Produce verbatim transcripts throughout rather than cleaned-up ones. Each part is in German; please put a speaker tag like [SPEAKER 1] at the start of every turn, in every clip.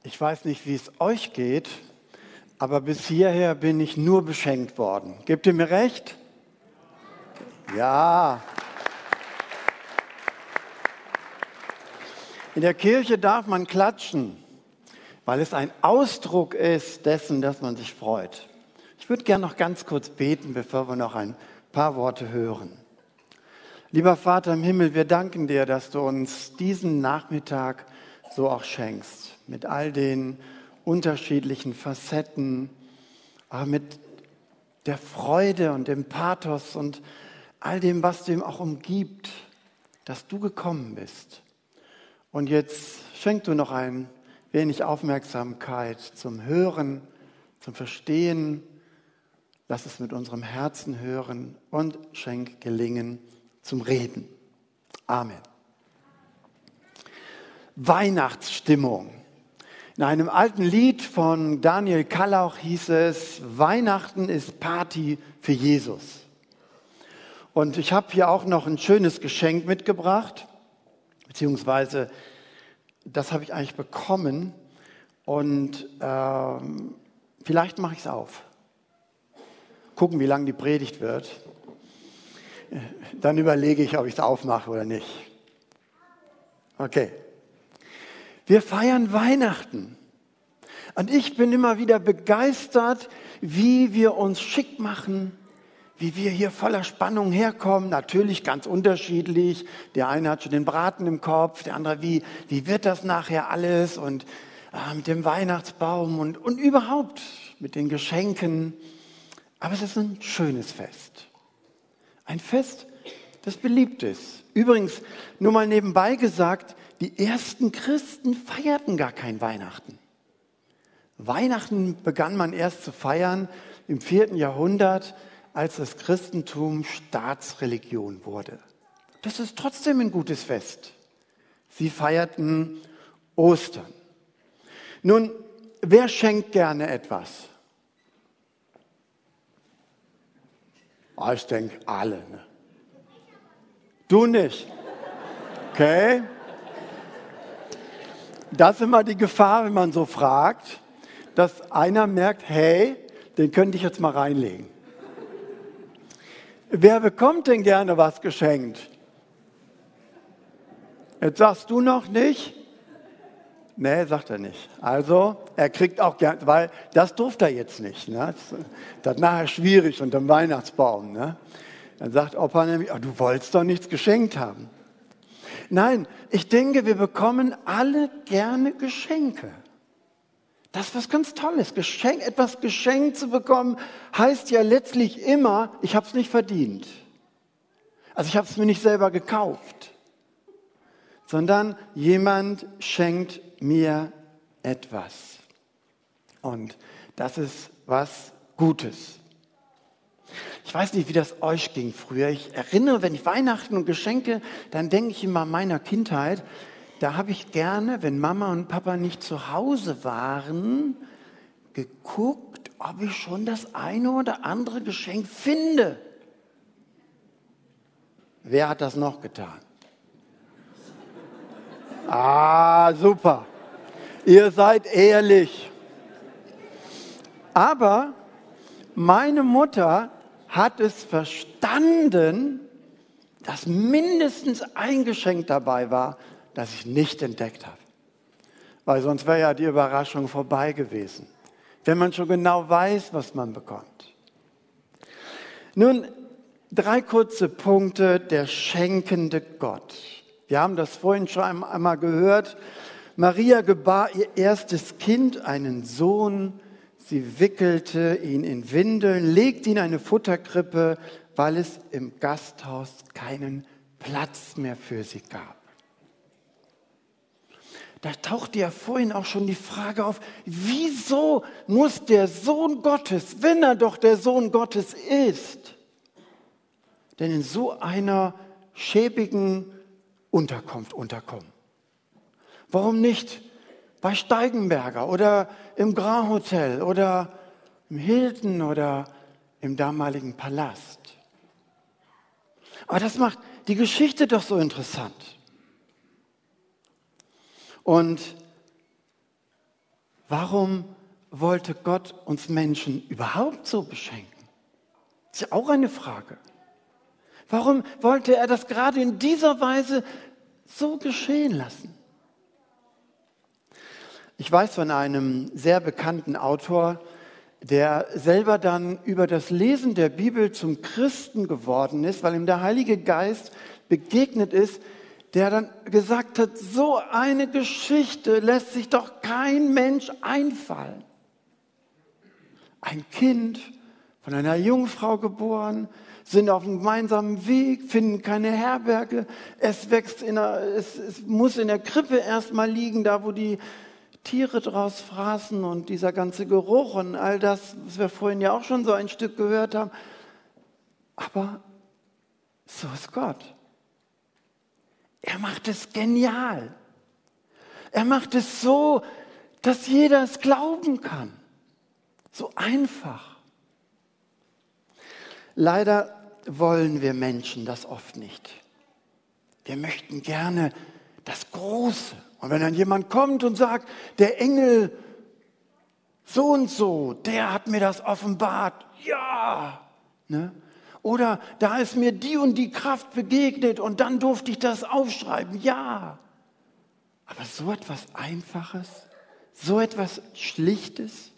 [SPEAKER 1] Ich weiß nicht, wie es euch geht, aber bis hierher bin ich nur beschenkt worden. Gebt ihr mir recht? Ja. In der Kirche darf man klatschen, weil es ein Ausdruck ist dessen, dass man sich freut. Ich würde gerne noch ganz kurz beten, bevor wir noch ein paar Worte hören. Lieber Vater im Himmel, wir danken dir, dass du uns diesen Nachmittag so auch schenkst. Mit all den unterschiedlichen Facetten, aber mit der Freude und dem Pathos und all dem, was du ihm auch umgibt, dass du gekommen bist. Und jetzt schenk du noch ein wenig Aufmerksamkeit zum Hören, zum Verstehen. Lass es mit unserem Herzen hören und schenk Gelingen zum Reden. Amen. Weihnachtsstimmung. In einem alten Lied von Daniel Kallauch hieß es, Weihnachten ist Party für Jesus. Und ich habe hier auch noch ein schönes Geschenk mitgebracht, beziehungsweise das habe ich eigentlich bekommen und ähm, vielleicht mache ich es auf. Gucken, wie lang die Predigt wird. Dann überlege ich, ob ich es aufmache oder nicht. Okay. Wir feiern Weihnachten. Und ich bin immer wieder begeistert, wie wir uns schick machen, wie wir hier voller Spannung herkommen. Natürlich ganz unterschiedlich. Der eine hat schon den Braten im Kopf, der andere, wie, wie wird das nachher alles? Und äh, mit dem Weihnachtsbaum und, und überhaupt mit den Geschenken. Aber es ist ein schönes Fest. Ein Fest, das beliebt ist. Übrigens, nur mal nebenbei gesagt, die ersten Christen feierten gar kein Weihnachten. Weihnachten begann man erst zu feiern im vierten Jahrhundert, als das Christentum Staatsreligion wurde. Das ist trotzdem ein gutes Fest. Sie feierten Ostern. Nun, wer schenkt gerne etwas? Oh, ich denke, alle. Ne? Du nicht. Okay. Das ist immer die Gefahr, wenn man so fragt, dass einer merkt, hey, den könnte ich jetzt mal reinlegen. Wer bekommt denn gerne was geschenkt? Jetzt sagst du noch nicht? Nee, sagt er nicht. Also, er kriegt auch gerne, weil das durfte er jetzt nicht. Ne? Das, das ist nachher schwierig unter dem Weihnachtsbaum. Ne? Dann sagt Opa nämlich, oh, du wolltest doch nichts geschenkt haben. Nein, ich denke, wir bekommen alle gerne Geschenke. Das ist was ganz Tolles. Geschenk, etwas geschenkt zu bekommen, heißt ja letztlich immer, ich habe es nicht verdient. Also ich habe es mir nicht selber gekauft. Sondern jemand schenkt mir etwas. Und das ist was Gutes. Ich weiß nicht, wie das euch ging früher. Ich erinnere, wenn ich Weihnachten und Geschenke, dann denke ich immer an meiner Kindheit. Da habe ich gerne, wenn Mama und Papa nicht zu Hause waren, geguckt, ob ich schon das eine oder andere Geschenk finde. Wer hat das noch getan? Ah, super. Ihr seid ehrlich. Aber meine Mutter hat es verstanden, dass mindestens ein Geschenk dabei war, das ich nicht entdeckt habe. Weil sonst wäre ja die Überraschung vorbei gewesen. Wenn man schon genau weiß, was man bekommt. Nun, drei kurze Punkte. Der schenkende Gott. Wir haben das vorhin schon einmal gehört. Maria gebar ihr erstes Kind, einen Sohn. Sie wickelte ihn in Windeln, legte ihn in eine Futterkrippe, weil es im Gasthaus keinen Platz mehr für sie gab. Da tauchte ja vorhin auch schon die Frage auf, wieso muss der Sohn Gottes, wenn er doch der Sohn Gottes ist, denn in so einer schäbigen Unterkunft unterkommen? Warum nicht bei Steigenberger oder im Grand Hotel oder im Hilton oder im damaligen Palast? Aber das macht die Geschichte doch so interessant. Und warum wollte Gott uns Menschen überhaupt so beschenken? Das ist ja auch eine Frage. Warum wollte er das gerade in dieser Weise so geschehen lassen? Ich weiß von einem sehr bekannten Autor, der selber dann über das Lesen der Bibel zum Christen geworden ist, weil ihm der Heilige Geist begegnet ist, der dann gesagt hat, so eine Geschichte lässt sich doch kein Mensch einfallen. Ein Kind von einer Jungfrau geboren, sind auf einem gemeinsamen Weg, finden keine Herberge, es wächst in der, es, es muss in der Krippe erstmal liegen, da wo die Tiere draus fraßen und dieser ganze Geruch und all das, was wir vorhin ja auch schon so ein Stück gehört haben. Aber so ist Gott. Er macht es genial. Er macht es so, dass jeder es glauben kann. So einfach. Leider wollen wir Menschen das oft nicht. Wir möchten gerne das Große. Und wenn dann jemand kommt und sagt, der Engel so und so, der hat mir das offenbart, ja. Ne? Oder da ist mir die und die Kraft begegnet und dann durfte ich das aufschreiben, ja. Aber so etwas Einfaches, so etwas Schlichtes.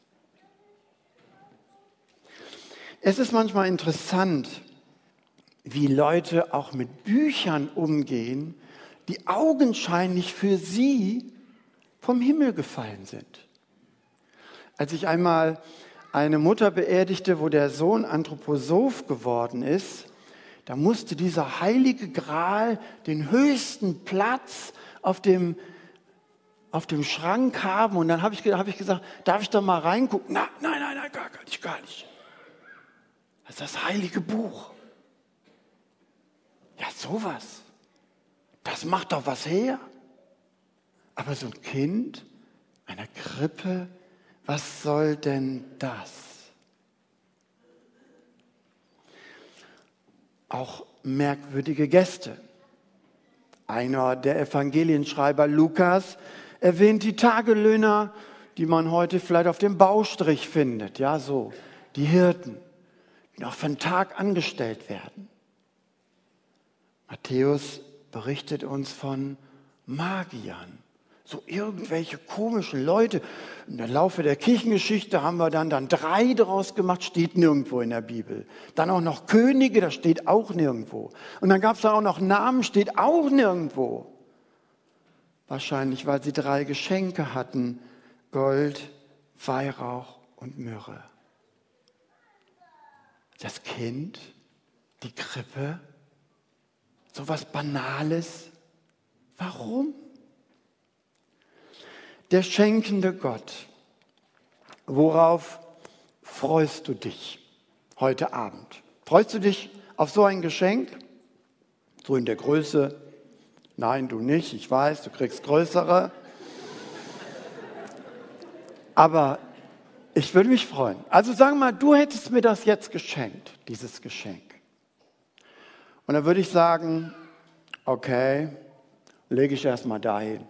[SPEAKER 1] Es ist manchmal interessant, wie Leute auch mit Büchern umgehen, die augenscheinlich für sie vom Himmel gefallen sind. Als ich einmal eine Mutter beerdigte, wo der Sohn Anthroposoph geworden ist, da musste dieser heilige Gral den höchsten Platz auf dem, auf dem Schrank haben. Und dann habe ich, hab ich gesagt, darf ich da mal reingucken? Na, nein, nein, nein, gar, gar nicht, gar nicht. Das ist das heilige Buch. Ja, sowas. Das macht doch was her. Aber so ein Kind, einer Krippe, was soll denn das? Auch merkwürdige Gäste. Einer der Evangelienschreiber, Lukas, erwähnt die Tagelöhner, die man heute vielleicht auf dem Baustrich findet. Ja, so, die Hirten, die noch für einen Tag angestellt werden. Matthäus berichtet uns von Magiern, so irgendwelche komischen Leute. Im Laufe der Kirchengeschichte haben wir dann, dann drei daraus gemacht, steht nirgendwo in der Bibel. Dann auch noch Könige, das steht auch nirgendwo. Und dann gab es dann auch noch Namen, steht auch nirgendwo. Wahrscheinlich, weil sie drei Geschenke hatten, Gold, Weihrauch und Myrrhe. Das Kind, die Krippe, so was Banales. Warum? Der schenkende Gott. Worauf freust du dich heute Abend? Freust du dich auf so ein Geschenk? So in der Größe? Nein, du nicht. Ich weiß, du kriegst größere. Aber ich würde mich freuen. Also sagen wir mal, du hättest mir das jetzt geschenkt, dieses Geschenk. Und dann würde ich sagen, okay, lege ich erstmal dahin.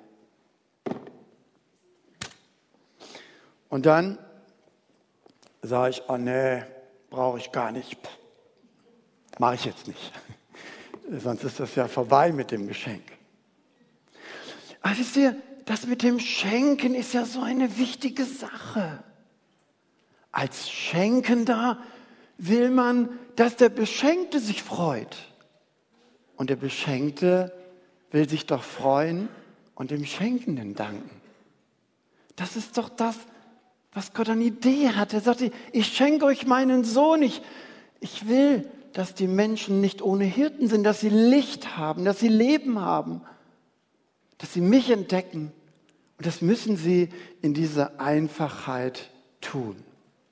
[SPEAKER 1] Und dann sage ich, oh nee, brauche ich gar nicht. Mache ich jetzt nicht. Sonst ist das ja vorbei mit dem Geschenk. Aber wisst ihr, das mit dem Schenken ist ja so eine wichtige Sache. Als Schenkender will man, dass der Beschenkte sich freut. Und der Beschenkte will sich doch freuen und dem Schenkenden danken. Das ist doch das, was Gott an Idee hat. Er sagte, ich schenke euch meinen Sohn. Ich, ich will, dass die Menschen nicht ohne Hirten sind, dass sie Licht haben, dass sie Leben haben, dass sie mich entdecken. Und das müssen sie in dieser Einfachheit tun.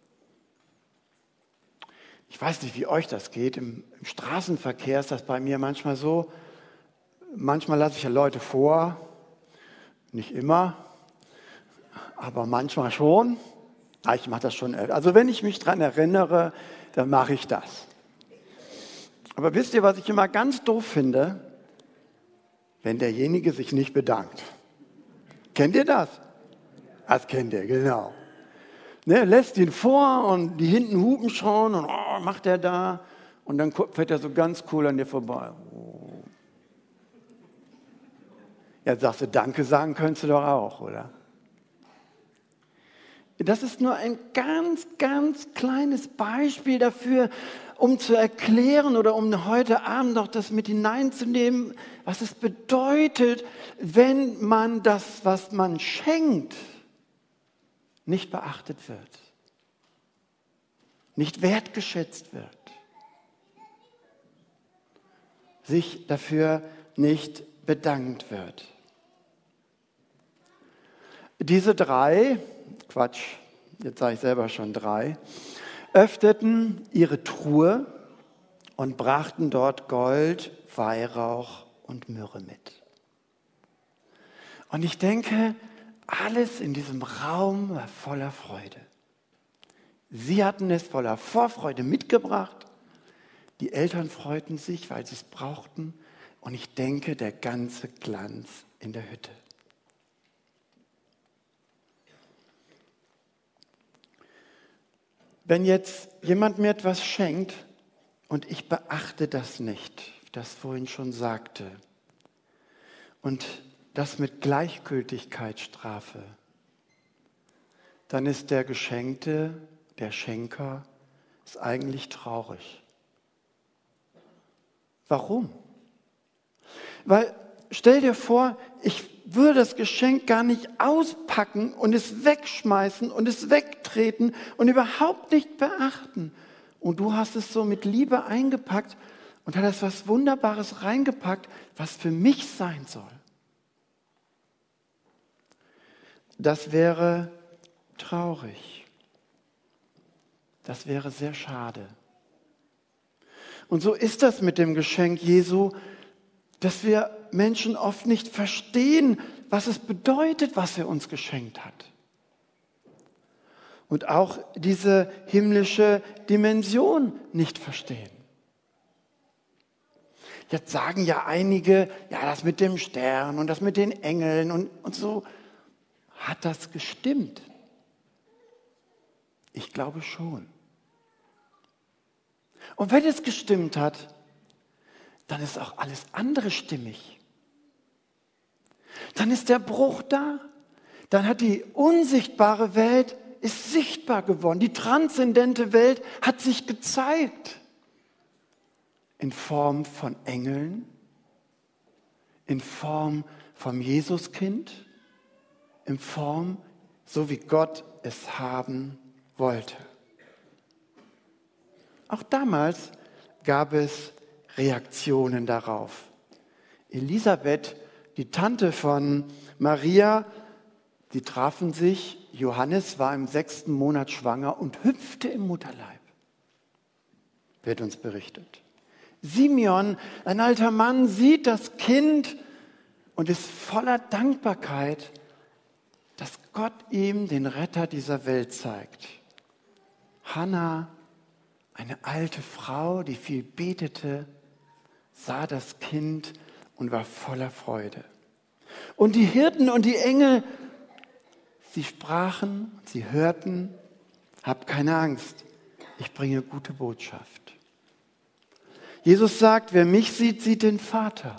[SPEAKER 1] Ich weiß nicht, wie euch das geht. Im, im Straßenverkehr ist das bei mir manchmal so. Manchmal lasse ich ja Leute vor, nicht immer, aber manchmal schon. Ja, ich mache das schon. Also wenn ich mich daran erinnere, dann mache ich das. Aber wisst ihr, was ich immer ganz doof finde? Wenn derjenige sich nicht bedankt. Kennt ihr das? Das kennt ihr, genau. Ne, lässt ihn vor und die hinten hupen schon und oh, macht er da. Und dann fährt er so ganz cool an dir vorbei. Oh. Ja, sagst du, Danke sagen könntest du doch auch, oder? Das ist nur ein ganz, ganz kleines Beispiel dafür, um zu erklären oder um heute Abend noch das mit hineinzunehmen, was es bedeutet, wenn man das, was man schenkt, nicht beachtet wird, nicht wertgeschätzt wird, sich dafür nicht bedankt wird. Diese drei, Quatsch, jetzt sage ich selber schon drei, öffneten ihre Truhe und brachten dort Gold, Weihrauch und Myrrhe mit. Und ich denke, alles in diesem Raum war voller Freude. Sie hatten es voller Vorfreude mitgebracht. Die Eltern freuten sich, weil sie es brauchten. Und ich denke, der ganze Glanz in der Hütte. Wenn jetzt jemand mir etwas schenkt und ich beachte das nicht, wie ich das vorhin schon sagte, und das mit Gleichgültigkeit strafe, dann ist der Geschenkte, der Schenker, ist eigentlich traurig. Warum? Weil, stell dir vor, ich würde das Geschenk gar nicht auspacken und es wegschmeißen und es wegtreten und überhaupt nicht beachten. Und du hast es so mit Liebe eingepackt und hast was Wunderbares reingepackt, was für mich sein soll. Das wäre traurig. Das wäre sehr schade. Und so ist das mit dem Geschenk Jesu, dass wir Menschen oft nicht verstehen, was es bedeutet, was er uns geschenkt hat. Und auch diese himmlische Dimension nicht verstehen. Jetzt sagen ja einige, ja, das mit dem Stern und das mit den Engeln und, und so. Hat das gestimmt? Ich glaube schon. Und wenn es gestimmt hat, dann ist auch alles andere stimmig. Dann ist der Bruch da. Dann hat die unsichtbare Welt ist sichtbar geworden. Die transzendente Welt hat sich gezeigt. In Form von Engeln, in Form vom Jesuskind, in Form, so wie Gott es haben wollte. Auch damals gab es Reaktionen darauf. Elisabeth, die Tante von Maria, die trafen sich. Johannes war im sechsten Monat schwanger und hüpfte im Mutterleib. Wird uns berichtet. Simeon, ein alter Mann, sieht das Kind und ist voller Dankbarkeit, dass Gott ihm den Retter dieser Welt zeigt. Hannah, eine alte Frau, die viel betete, sah das Kind und war voller Freude. Und die Hirten und die Engel, sie sprachen, sie hörten, habt keine Angst, ich bringe gute Botschaft. Jesus sagt, wer mich sieht, sieht den Vater.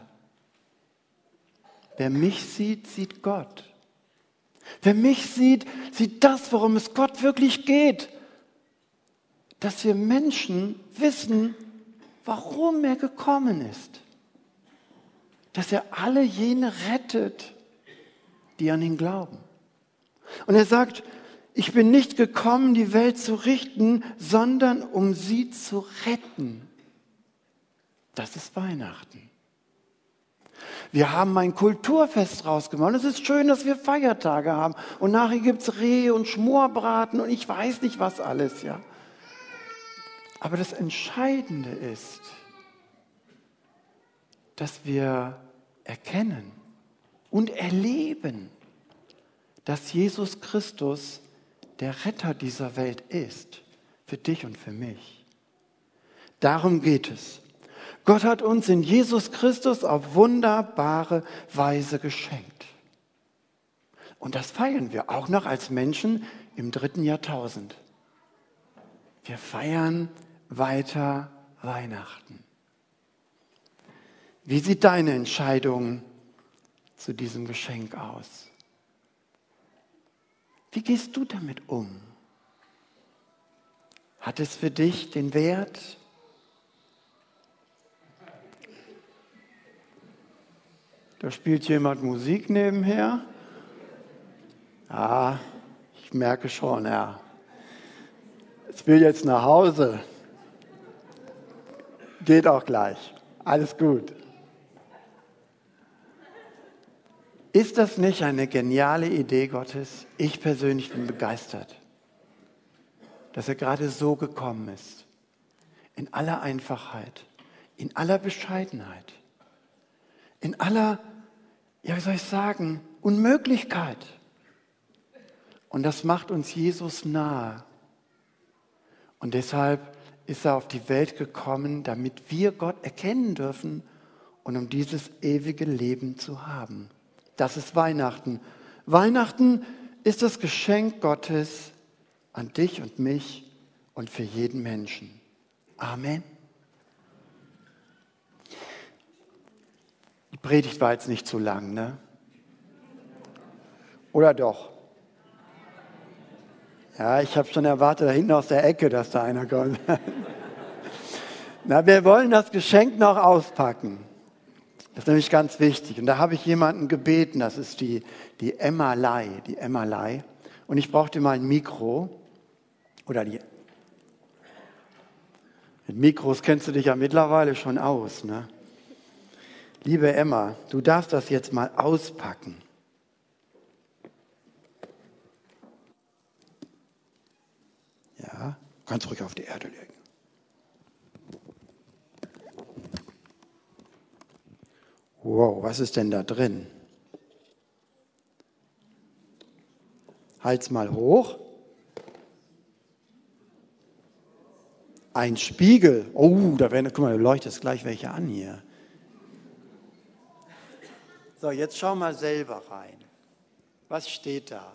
[SPEAKER 1] Wer mich sieht, sieht Gott. Wer mich sieht, sieht das, worum es Gott wirklich geht. Dass wir Menschen wissen, warum er gekommen ist. Dass er alle jene rettet, die an ihn glauben. Und er sagt, ich bin nicht gekommen, die Welt zu richten, sondern um sie zu retten. Das ist Weihnachten. Wir haben ein Kulturfest rausgemacht. Es ist schön, dass wir Feiertage haben. Und nachher gibt es Rehe und Schmorbraten und ich weiß nicht was alles, ja. Aber das Entscheidende ist, dass wir erkennen und erleben, dass Jesus Christus der Retter dieser Welt ist, für dich und für mich. Darum geht es. Gott hat uns in Jesus Christus auf wunderbare Weise geschenkt. Und das feiern wir auch noch als Menschen im dritten Jahrtausend. Wir feiern weiter Weihnachten. Wie sieht deine Entscheidung zu diesem Geschenk aus? Wie gehst du damit um? Hat es für dich den Wert? Da spielt jemand Musik nebenher. Ja, ich merke schon, ja. Es will jetzt nach Hause. Geht auch gleich. Alles gut. Ist das nicht eine geniale Idee Gottes? Ich persönlich bin begeistert, dass er gerade so gekommen ist. In aller Einfachheit, in aller Bescheidenheit, in aller, ja, wie soll ich sagen, Unmöglichkeit. Und das macht uns Jesus nahe. Und deshalb ist er auf die Welt gekommen, damit wir Gott erkennen dürfen und um dieses ewige Leben zu haben. Das ist Weihnachten. Weihnachten ist das Geschenk Gottes an dich und mich und für jeden Menschen. Amen. Die Predigt war jetzt nicht zu lang, ne? Oder doch? Ja, ich habe schon erwartet, da hinten aus der Ecke, dass da einer kommt. Na, wir wollen das Geschenk noch auspacken. Das ist nämlich ganz wichtig. Und da habe ich jemanden gebeten, das ist die, die Emma Lai, die Emma Lai. Und ich brauchte mal ein Mikro. Oder die. Mit Mikros kennst du dich ja mittlerweile schon aus, ne? Liebe Emma, du darfst das jetzt mal auspacken. Ja, kannst ruhig auf die Erde legen. Wow, was ist denn da drin? Halt's mal hoch. Ein Spiegel. Oh, da werden, guck mal, du leuchtest gleich welche an hier. So, jetzt schau mal selber rein. Was steht da?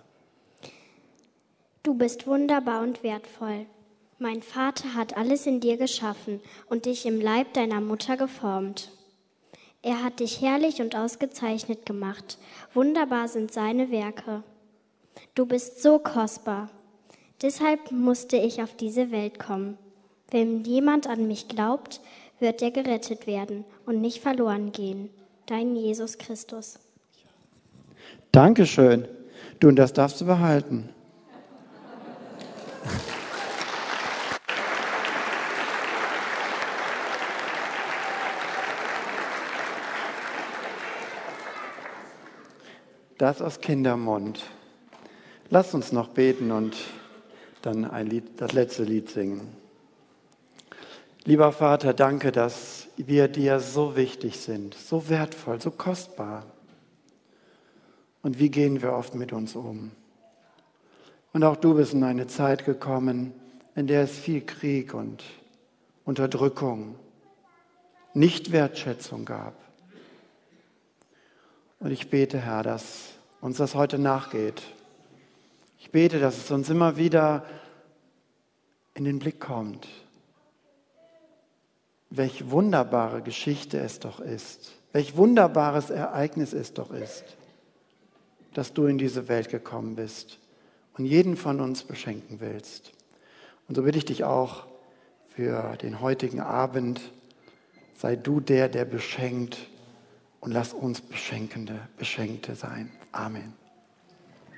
[SPEAKER 2] Du bist wunderbar und wertvoll. Mein Vater hat alles in dir geschaffen und dich im Leib deiner Mutter geformt. Er hat dich herrlich und ausgezeichnet gemacht. Wunderbar sind seine Werke. Du bist so kostbar. Deshalb musste ich auf diese Welt kommen. Wenn jemand an mich glaubt, wird er gerettet werden und nicht verloren gehen. Dein Jesus Christus.
[SPEAKER 1] Dankeschön. Du, und das darfst du behalten. Das aus Kindermund. Lass uns noch beten und dann ein Lied, das letzte Lied singen. Lieber Vater, danke, dass wir dir so wichtig sind, so wertvoll, so kostbar. Und wie gehen wir oft mit uns um? Und auch du bist in eine Zeit gekommen, in der es viel Krieg und Unterdrückung, Nichtwertschätzung gab. Und ich bete, Herr, dass uns das heute nachgeht. Ich bete, dass es uns immer wieder in den Blick kommt, welch wunderbare Geschichte es doch ist, welch wunderbares Ereignis es doch ist, dass du in diese Welt gekommen bist und jeden von uns beschenken willst. Und so bitte ich dich auch für den heutigen Abend, sei du der, der beschenkt, und lass uns Beschenkende, Beschenkte sein. Amen.